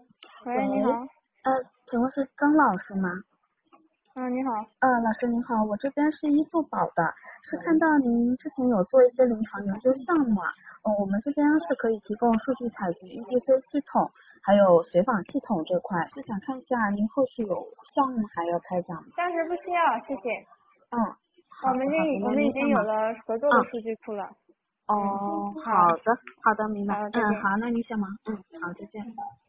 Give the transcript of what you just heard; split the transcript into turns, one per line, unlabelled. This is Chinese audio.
喂，你好。
喂，请问是曾老师吗？
你好。
老师您好，我这边是医速宝的，是看到您之前有做一些临床研究项目啊，我们这边是可以提供数据采集 EDC 系统，还有随访系统这块，是想看一下您后续有项目还要开展吗？
暂时不需要，谢谢。
嗯，好的好的，
我们已经有
那您先忙。
了合作的数据库了。
哦，
好，
好的明白。
好，再见。
好，那您先忙。好，再见。